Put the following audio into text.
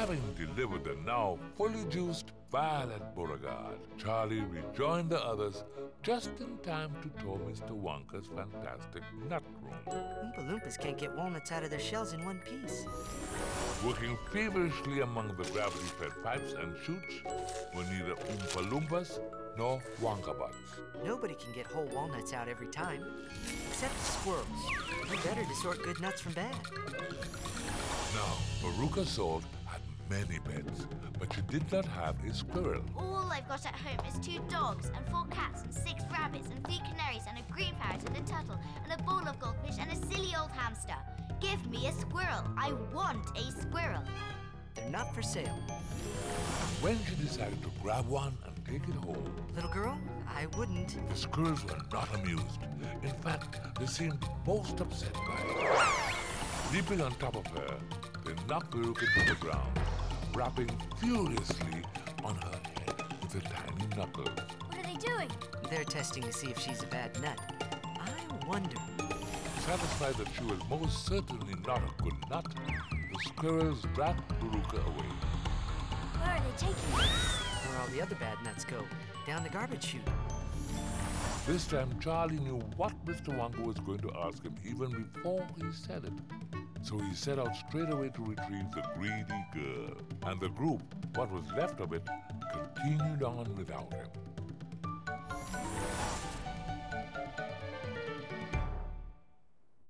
Having delivered the now fully juiced Violet Beauregard, Charlie rejoined the others just in time to tour Mr. Wonka's fantastic nut room. Oompa Loompas can't get walnuts out of their shells in one piece. Working feverishly among the gravity-fed pipes and chutes were neither Oompa Loompas nor Wonka Bots. Nobody can get whole walnuts out every time, except squirrels. They're better to sort good nuts from bad. Now, Veruca Salt had many pets, but she did not have a squirrel. All I've got at home is 2 dogs and 4 cats and 6 rabbits and 3 canaries and a green parrot and a turtle and a bowl of goldfish and a silly old hamster. Give me a squirrel. I want a squirrel. They're not for sale. When she decided to grab one and take it home, Little girl, I wouldn't. the squirrels were not amused. In fact, they seemed most upset by it. Leaping on top of her, they knocked Veruca to the ground, rapping furiously on her head with their tiny knuckles. What are they doing? They're testing to see if she's a bad nut. I wonder. Satisfied that she was most certainly not a good nut, the squirrels dragged Veruca away. Where are they taking us? Where all the other bad nuts go, down the garbage chute. This time, Charlie knew what Mr. Wonka was going to ask him even before he said it. So he set out straight away to retrieve the greedy girl. And the group, what was left of it, continued on without him.